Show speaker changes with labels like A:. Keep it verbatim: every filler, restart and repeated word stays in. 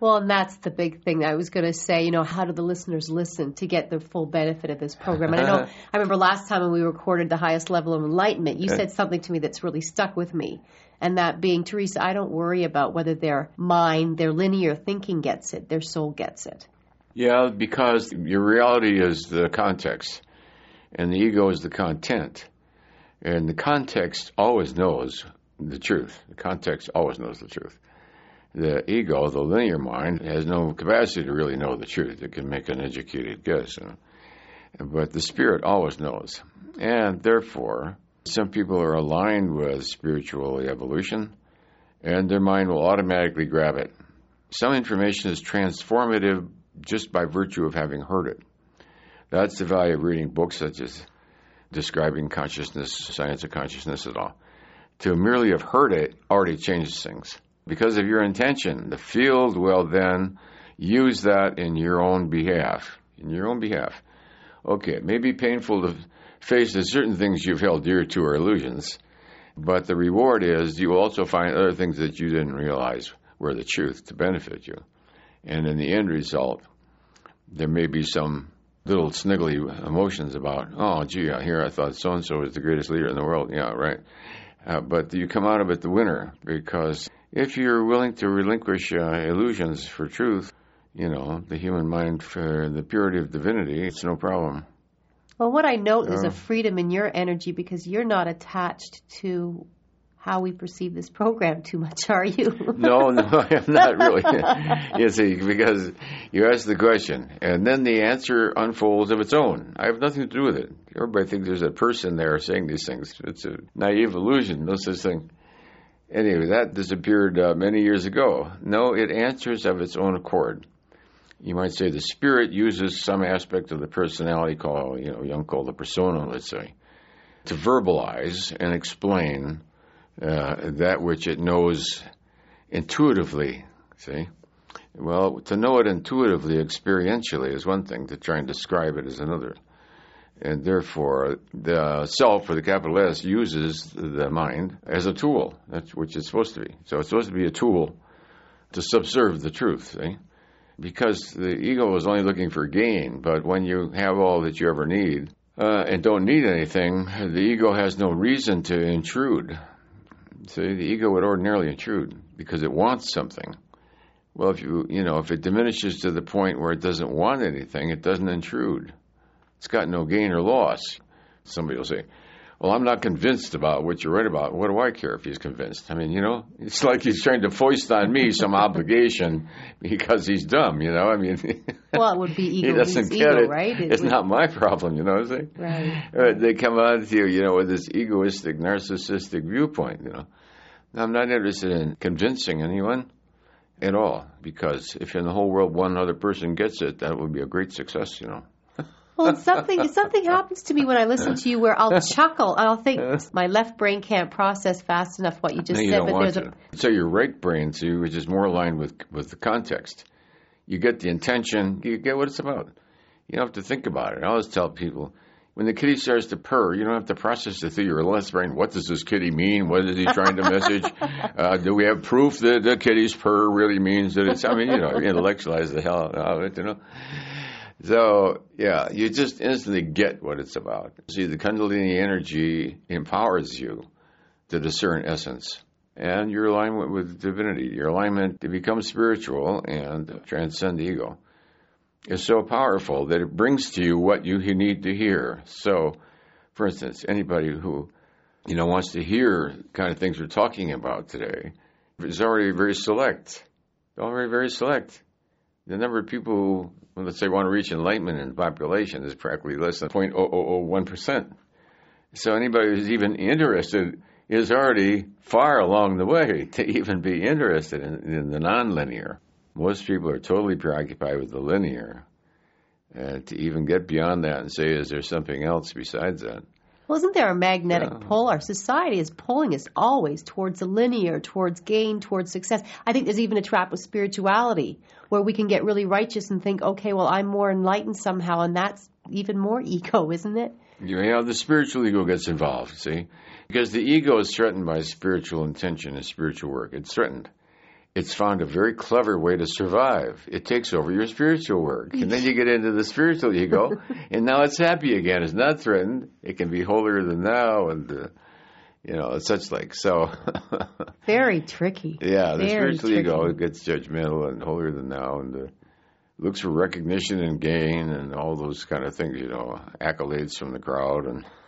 A: Well, and that's the big thing. I was going to say, you know, how do the listeners listen to get the full benefit of this program? And I know, I remember last time when we recorded the highest level of enlightenment, you said something to me that's really stuck with me. And that being, Teresa, I don't worry about whether their mind, their linear thinking gets it, their soul gets it.
B: Yeah, because your reality is the context, and the ego is the content. And the context always knows the truth. The context always knows the truth. The ego, the linear mind, has no capacity to really know the truth. It can make an educated guess. You know? But the spirit always knows. And therefore, some people are aligned with spiritual evolution, and their mind will automatically grab it. Some information is transformative just by virtue of having heard it. That's the value of reading books such as Describing Consciousness, Science of Consciousness at all. To merely have heard it already changes things. Because of your intention, the field will then use that in your own behalf. In your own behalf. Okay, it may be painful to face that certain things you've held dear to are illusions, but the reward is you will also find other things that you didn't realize were the truth to benefit you. And in the end result, there may be some little sniggly emotions about, oh, gee, here I thought so-and-so was the greatest leader in the world. Yeah, right. Uh, but you come out of it the winner, because if you're willing to relinquish uh, illusions for truth, you know, the human mind for the purity of divinity, it's no problem.
A: Well, what I note
B: uh,
A: is a freedom in your energy because you're not attached to how we perceive this program too much, are you?
B: No, no, I'm not really. You see, because you ask the question, and then the answer unfolds of its own. I have nothing to do with it. Everybody thinks there's a person there saying these things. It's a naive illusion, no such thing. Anyway, that disappeared uh, many years ago. No, it answers of its own accord. You might say the spirit uses some aspect of the personality called, you know, Jung called the persona, let's say, to verbalize and explain uh, that which it knows intuitively, see? Well, to know it intuitively, experientially, is one thing. To try and describe it is another. And therefore, the self, or the capital S, uses the mind as a tool, that's which it's supposed to be. So it's supposed to be a tool to subserve the truth, see? Because the ego is only looking for gain, but when you have all that you ever need uh, and don't need anything, the ego has no reason to intrude. See, the ego would ordinarily intrude because it wants something. Well, if you, you know, if it diminishes to the point where it doesn't want anything, it doesn't intrude. It's got no gain or loss. Somebody will say, well, I'm not convinced about what you're right about. What do I care if he's convinced? I mean, you know, it's like he's trying to foist on me some obligation because he's dumb, you know. I mean,
A: well, it would be ego.
B: He doesn't get
A: ego,
B: it.
A: Right? It
B: it's
A: would...
B: not my problem, you know what I'm saying?
A: Right.
B: Uh, they come on to you, you know, with this egoistic, narcissistic viewpoint, you know. I'm not interested in convincing anyone at all, because if in the whole world one other person gets it, that would be a great success, you know.
A: Well, something something happens to me when I listen to you where I'll chuckle and I'll think my left brain can't process fast enough what you just
B: no, you
A: said.
B: Don't
A: but
B: want
A: there's
B: to.
A: a
B: So your right brain, see, which is more aligned with with the context. You get the intention, you get what it's about. You don't have to think about it. I always tell people, when the kitty starts to purr, you don't have to process it through your left brain. What does this kitty mean? What is he trying to message? Uh, do we have proof that the kitty's purr really means that it's, I mean, you know, intellectualize the hell out of it, you know. So, yeah, you just instantly get what it's about. See, the Kundalini energy empowers you to discern essence. And your alignment with divinity, your alignment to become spiritual and transcend the ego, is so powerful that it brings to you what you need to hear. So, for instance, anybody who, you know, wants to hear the kind of things we're talking about today is already very select. Already very select. The number of people who, well, let's say, want to reach enlightenment in the population is practically less than zero point zero zero zero one percent. So anybody who's even interested is already far along the way to even be interested in, in the nonlinear. Most people are totally preoccupied with the linear. Uh, to even get beyond that and say, is there something else besides that?
A: Well, isn't there a magnetic
B: Yeah.
A: pull? Our society is pulling us always towards the linear, towards gain, towards success. I think there's even a trap with spirituality where we can get really righteous and think, okay, well, I'm more enlightened somehow, and that's even more ego, isn't it?
B: You know, the spiritual ego gets involved, see? Because the ego is threatened by spiritual intention and spiritual work. It's threatened. it's found a very clever way to survive. It takes over your spiritual work. And then you get into the spiritual ego, and now it's happy again. It's not threatened. It can be holier than thou, and, uh, you know, such like. So,
A: very tricky.
B: Yeah, the
A: very
B: spiritual
A: tricky.
B: ego gets judgmental and holier than thou, and uh, looks for recognition and gain and all those kind of things, you know, accolades from the crowd and